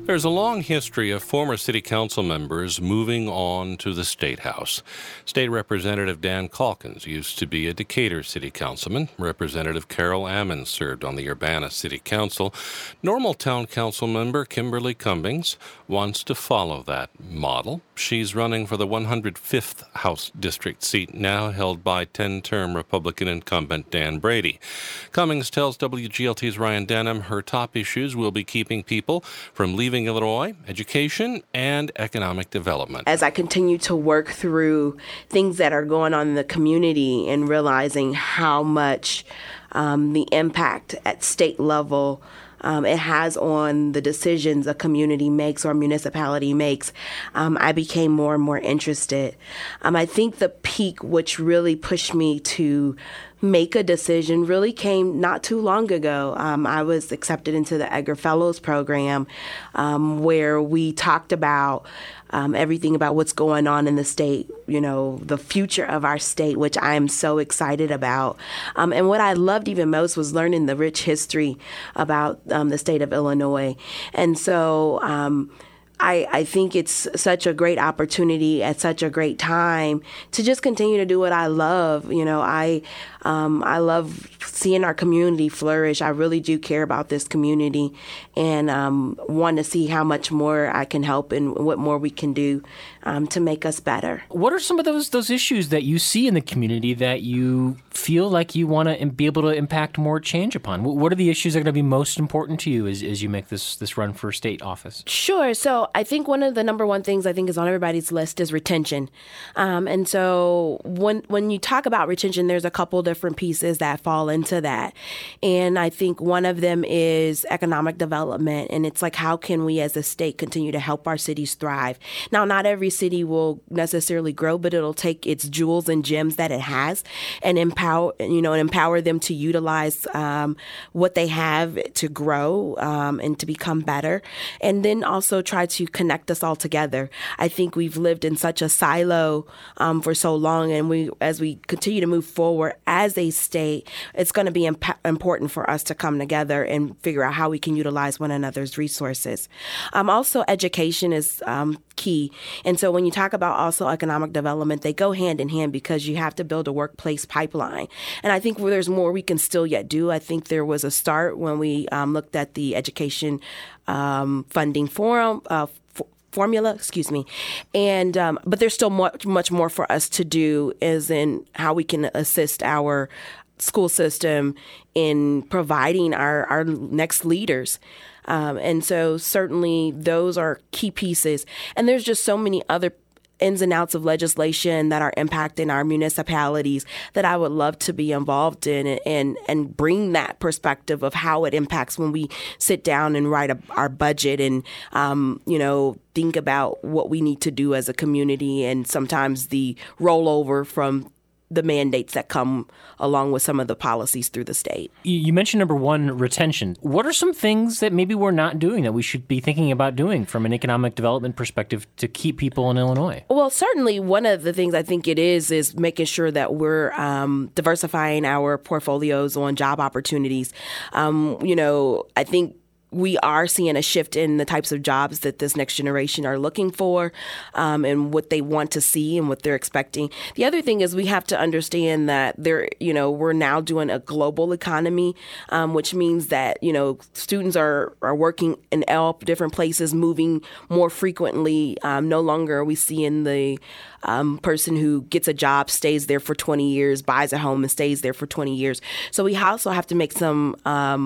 There's a long history of former city council members moving on to the State House. State Representative Dan Calkins used to be a Decatur city councilman. Representative Carol Ammons served on the Urbana City Council. Normal Town Council member Kimberly Cummings wants to follow that model. She's running for the 105th House District seat, now held by 10-term Republican incumbent Dan Brady. Cummings tells WGLT's Ryan Denham her top issues will be keeping people from leaving Illinois, education, and economic development. As I continue to work through things that are going on in the community and realizing how much the impact at state level it has on the decisions a community makes or a municipality makes, I became more and more interested. I think the peak which really pushed me to make a decision really came not too long ago. I was accepted into the Edgar Fellows program where we talked about everything about what's going on in the state, you know, the future of our state, which I am so excited about. And what I loved even most was learning the rich history about the state of Illinois. And so I think it's such a great opportunity at such a great time to just continue to do what I love. You know, I love seeing our community flourish. I really do care about this community and want to see how much more I can help and what more we can do to make us better. What are some of those issues that you see in the community that you feel like you want to be able to impact more change upon? What are the issues that are going to be most important to you as you make this run for state office? Sure. So I think one of the number one things I think is on everybody's list is retention. And so when you talk about retention, there's a couple different pieces that fall into that. And I think one of them is economic development. And it's like, how can we as a state continue to help our cities thrive? Now, not every city will necessarily grow, but it'll take its jewels and gems that it has and empower them to utilize what they have to grow and to become better. And then also try to connect us all together. I think we've lived in such a silo for so long, and as we continue to move forward as a state, it's going to be important for us to come together and figure out how we can utilize one another's resources. Also, education is key. And so when you talk about also economic development, they go hand in hand because you have to build a workplace pipeline. And I think there's more we can still yet do. I think there was a start when we looked at the education funding formula, and but there's still much more for us to do, as in how we can assist our school system in providing our next leaders. And so certainly those are key pieces. And there's just so many other ins and outs of legislation that are impacting our municipalities that I would love to be involved in and bring that perspective of how it impacts when we sit down and write our budget and, think about what we need to do as a community and sometimes the rollover from the mandates that come along with some of the policies through the state. You mentioned number one, retention. What are some things that maybe we're not doing that we should be thinking about doing from an economic development perspective to keep people in Illinois? Well, certainly one of the things I think it is making sure that we're diversifying our portfolios on job opportunities. I think we are seeing a shift in the types of jobs that this next generation are looking for and what they want to see and what they're expecting. The other thing is we have to understand that we're now doing a global economy, which means that, students are working in all different places, moving more frequently. No longer are we seeing the person who gets a job, stays there for 20 years, buys a home and stays there for 20 years. So we also have to make some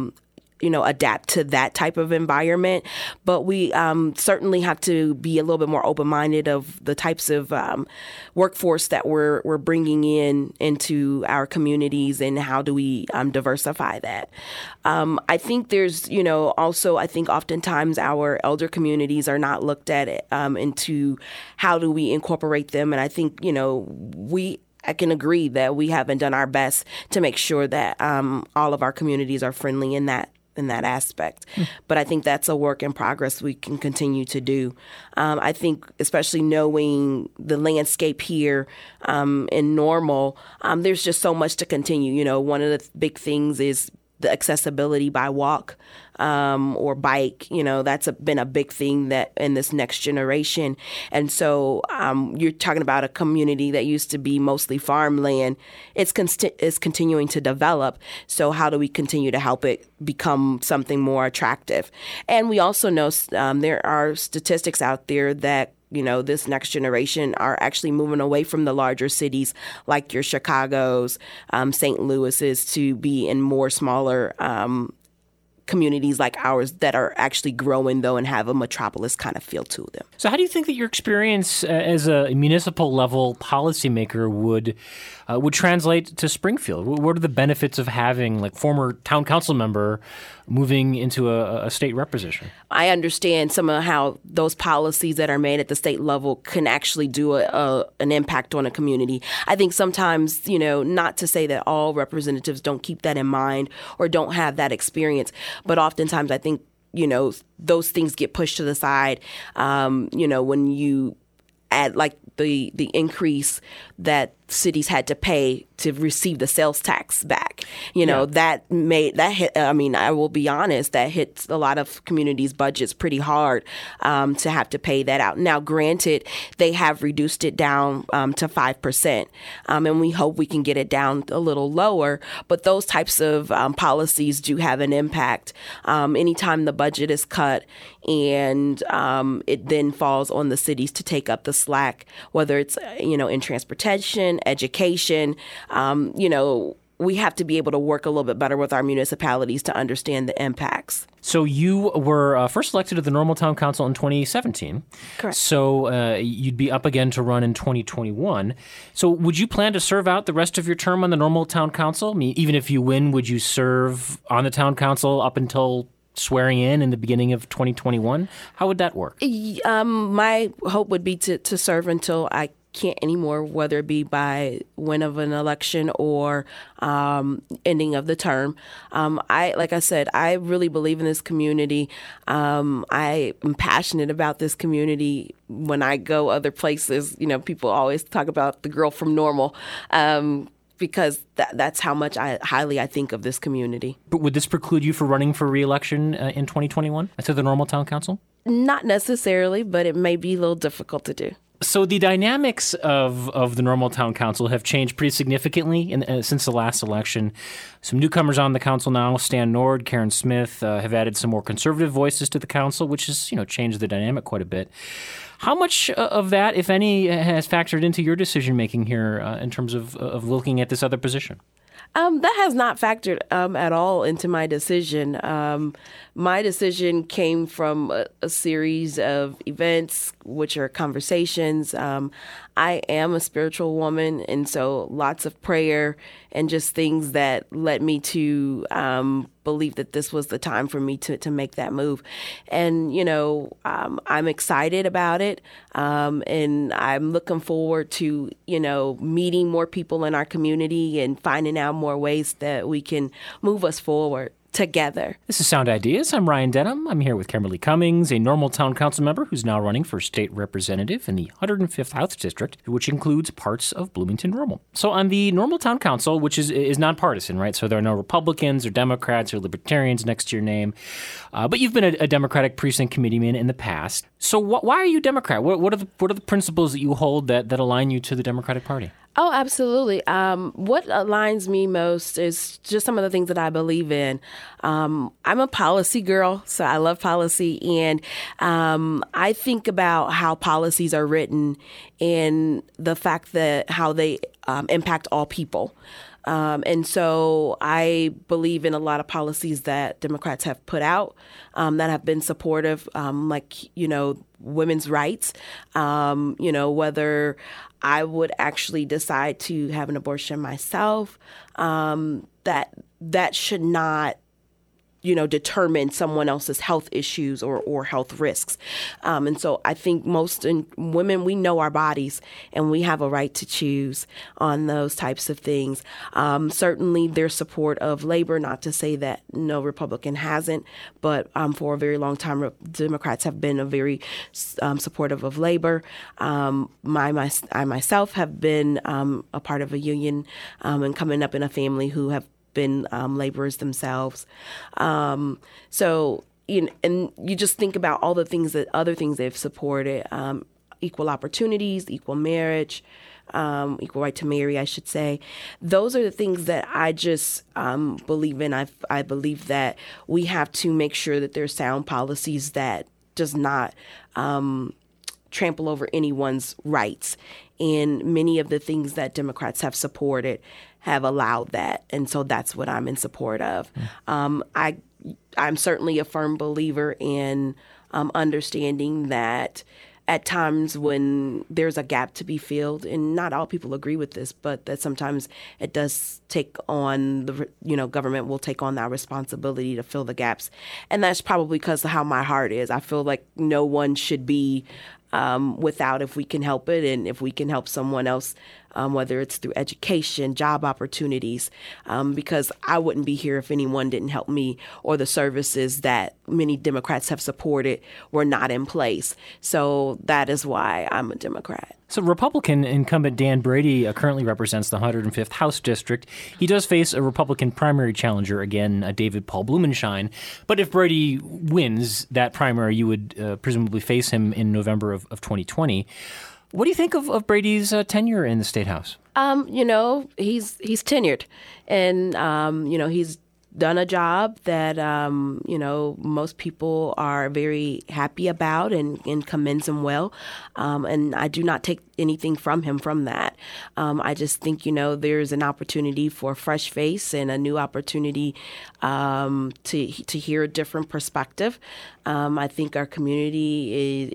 adapt to that type of environment. But we certainly have to be a little bit more open-minded of the types of workforce that we're bringing into our communities and how do we diversify that. I think there's, also I think oftentimes our elder communities are not looked at into how do we incorporate them. And I think, I can agree that we haven't done our best to make sure that all of our communities are friendly in that aspect. But I think that's a work in progress we can continue to do. I think especially knowing the landscape here in Normal, there's just so much to continue. One of the big things is the accessibility by walk or bike. That's been a big thing that in this next generation. And so you're talking about a community that used to be mostly farmland. It's continuing to develop. So how do we continue to help it become something more attractive? And we also know there are statistics out there that this next generation are actually moving away from the larger cities like your Chicago's, St. Louis's, to be in more smaller communities like ours that are actually growing, though, and have a metropolis kind of feel to them. So how do you think that your experience as a municipal level policymaker would translate to Springfield? What are the benefits of having former town council member moving into a state rep position? I understand some of how those policies that are made at the state level can actually do an impact on a community. I think sometimes, not to say that all representatives don't keep that in mind or don't have that experience, but oftentimes I think, those things get pushed to the side, when you add the increase that cities had to pay to receive the sales tax back. That hit, I will be honest, that hits a lot of communities' budgets pretty hard to have to pay that out. Now, granted, they have reduced it down to 5%, and we hope we can get it down a little lower, but those types of policies do have an impact. Anytime the budget is cut and it then falls on the cities to take up the slack, whether it's, in transportation, education, we have to be able to work a little bit better with our municipalities to understand the impacts. So you were first elected to the Normal Town Council in 2017. Correct. So you'd be up again to run in 2021. So would you plan to serve out the rest of your term on the Normal Town Council? I mean, even if you win, would you serve on the town council up until swearing in the beginning of 2021? How would that work? My hope would be to serve until I can't anymore, whether it be by win of an election or ending of the term. Like I said, I really believe in this community. I am passionate about this community. When I go other places, people always talk about the girl from Normal. Because that's how much highly I think of this community. But would this preclude you from running for re-election in 2021 to the Normal Town Council? Not necessarily, but it may be a little difficult to do. So the dynamics of the Normal Town Council have changed pretty significantly since the last election. Some newcomers on the council now, Stan Nord, Karen Smith, have added some more conservative voices to the council, which has changed the dynamic quite a bit. How much of that, if any, has factored into your decision-making here in terms of looking at this other position? That has not factored at all into my decision. My decision came from a series of events, which are conversations. I am a spiritual woman, and so lots of prayer and just things that led me to believe that this was the time for me to make that move. And, I'm excited about it, and I'm looking forward to, meeting more people in our community and finding out more ways that we can move us forward together. This is Sound Ideas. I'm Ryan Denham. I'm here with Kimberly Cummings, a Normal Town Council member who's now running for state representative in the 105th House District, which includes parts of Bloomington Normal. So on the Normal Town Council, which is nonpartisan, right? So there are no Republicans or Democrats or Libertarians next to your name. But you've been a Democratic precinct committeeman in the past. So why are you Democrat? What are the principles that you hold that align you to the Democratic Party? Oh, absolutely. What aligns me most is just some of the things that I believe in. I'm a policy girl, so I love policy. And I think about how policies are written and the fact that how they impact all people. And so I believe in a lot of policies that Democrats have put out that have been supportive, like, women's rights, whether I would actually decide to have an abortion myself, that should not determine someone else's health issues or health risks. And so I think most women, we know our bodies and we have a right to choose on those types of things. Certainly there's support of labor, not to say that no Republican hasn't, but for a very long time, Democrats have been very supportive of labor. I myself have been a part of a union and coming up in a family who have been laborers themselves. So, and you just think about all the other things they've supported, equal opportunities, equal marriage, equal right to marry, I should say. Those are the things that I just believe in. I believe that we have to make sure that there's sound policies that does not trample over anyone's rights. And many of the things that Democrats have supported have allowed that. And so that's what I'm in support of. I'm certainly a firm believer in understanding that at times when there's a gap to be filled, and not all people agree with this, but that sometimes it does take on government will take on that responsibility to fill the gaps. And that's probably because of how my heart is. I feel like no one should be without if we can help it, and if we can help someone else, whether it's through education, job opportunities, because I wouldn't be here if anyone didn't help me, or the services that many Democrats have supported were not in place. So that is why I'm a Democrat. So Republican incumbent Dan Brady currently represents the 105th House District. He does face a Republican primary challenger again, David Paul Blumenshine. But if Brady wins that primary, you would presumably face him in November of 2020. What do you think of Brady's tenure in the State House? He's tenured, and he's done a job that most people are very happy about and commends him well. And I do not take anything from him from that. I just think there's an opportunity for a fresh face and a new opportunity to hear a different perspective. I think our community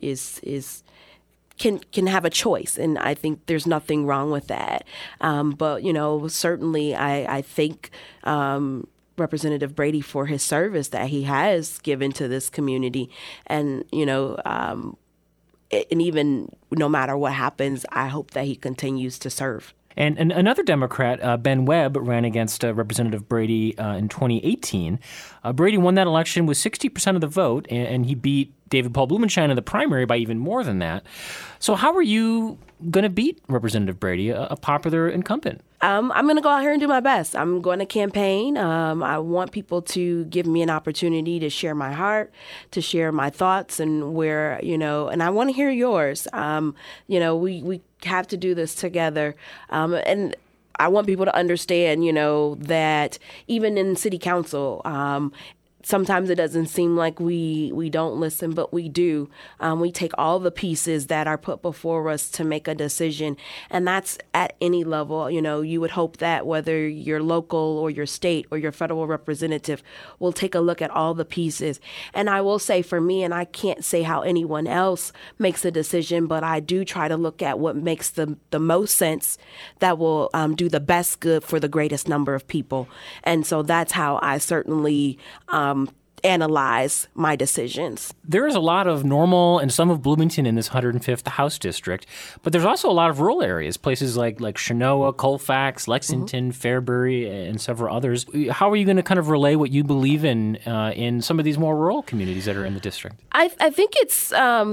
can have a choice, and I think there's nothing wrong with that. But certainly I think Representative Brady for his service that he has given to this community, and and even no matter what happens, I hope that he continues to serve. And another Democrat, Ben Webb, ran against Representative Brady in 2018. Brady won that election with 60% of the vote, and he beat David Paul Blumenshine in the primary by even more than that. So how are you going to beat Representative Brady, a popular incumbent? I'm going to go out here and do my best. I'm going to campaign. I want people to give me an opportunity to share my heart, to share my thoughts, and where, and I want to hear yours. We have to do this together. And I want people to understand, that even in city council, sometimes it doesn't seem like we don't listen, but we do. We take all the pieces that are put before us to make a decision, and that's at any level. You would hope that whether you're local or your state or your federal representative will take a look at all the pieces. And I will say for me, and I can't say how anyone else makes a decision, but I do try to look at what makes the most sense that will do the best good for the greatest number of people. And so that's how I certainly analyze my decisions. There is a lot of Normal and some of Bloomington in this 105th House District, but there's also a lot of rural areas, places like Chenoa, Colfax, Lexington, Fairbury, and several others. How are you going to kind of relay what you believe in some of these more rural communities that are in the district? I think it's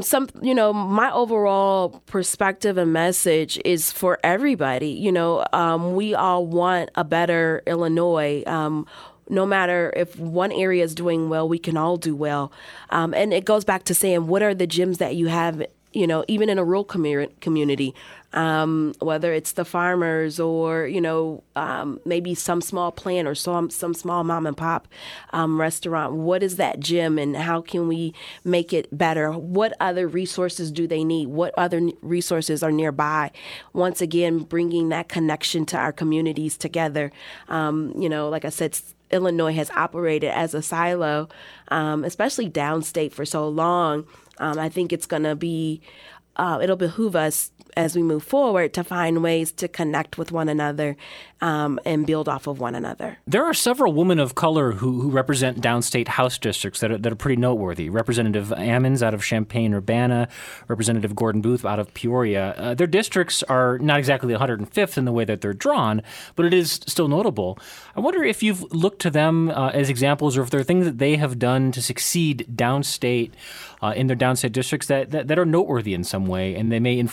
my overall perspective and message is for everybody. We all want a better Illinois. No matter if one area is doing well, we can all do well. And it goes back to saying, what are the gems that you have, even in a rural community, whether it's the farmers or, maybe some small plant or some small mom and pop restaurant. What is that gem, and how can we make it better? What other resources do they need? What other resources are nearby? Once again, bringing that connection to our communities together. Like I said, Illinois has operated as a silo, especially downstate for so long. I think it's going to be, it'll behoove us as we move forward to find ways to connect with one another and build off of one another. There are several women of color who represent downstate House districts that are pretty noteworthy. Representative Ammons out of Champaign-Urbana, Representative Gordon Booth out of Peoria. Their districts are not exactly 105th in the way that they're drawn, but it is still notable. I wonder if you've looked to them as examples, or if there are things that they have done to succeed downstate in their downstate districts that are noteworthy in some way, and they may inform the way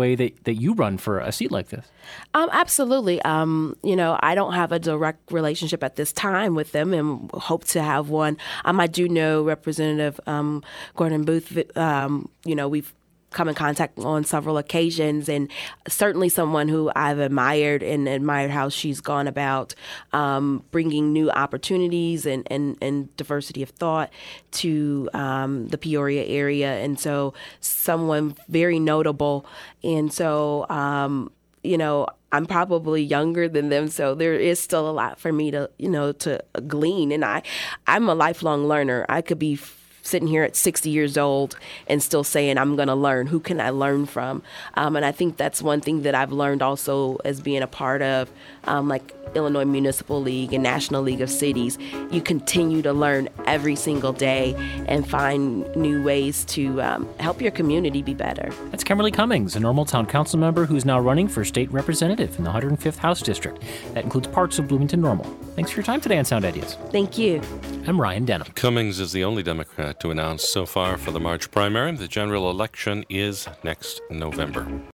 way that you run for a seat like this? Absolutely. I don't have a direct relationship at this time with them and hope to have one. I do know Representative Gordon Booth. We've come in contact on several occasions, and certainly someone who I've admired how she's gone about bringing new opportunities and diversity of thought to the Peoria area. And so someone very notable. And so, I'm probably younger than them, so there is still a lot for me to glean. And I'm a lifelong learner. I could be sitting here at 60 years old and still saying, I'm going to learn. Who can I learn from? And I think that's one thing that I've learned also as being a part of like Illinois Municipal League and National League of Cities. You continue to learn every single day and find new ways to help your community be better. That's Kimberly Cummings, a Normal Town Council member who's now running for state representative in the 105th House District. That includes parts of Bloomington Normal. Thanks for your time today on Sound Ideas. Thank you. I'm Ryan Denham. Cummings is the only Democrat to announce so far for the March primary. The general election is next November.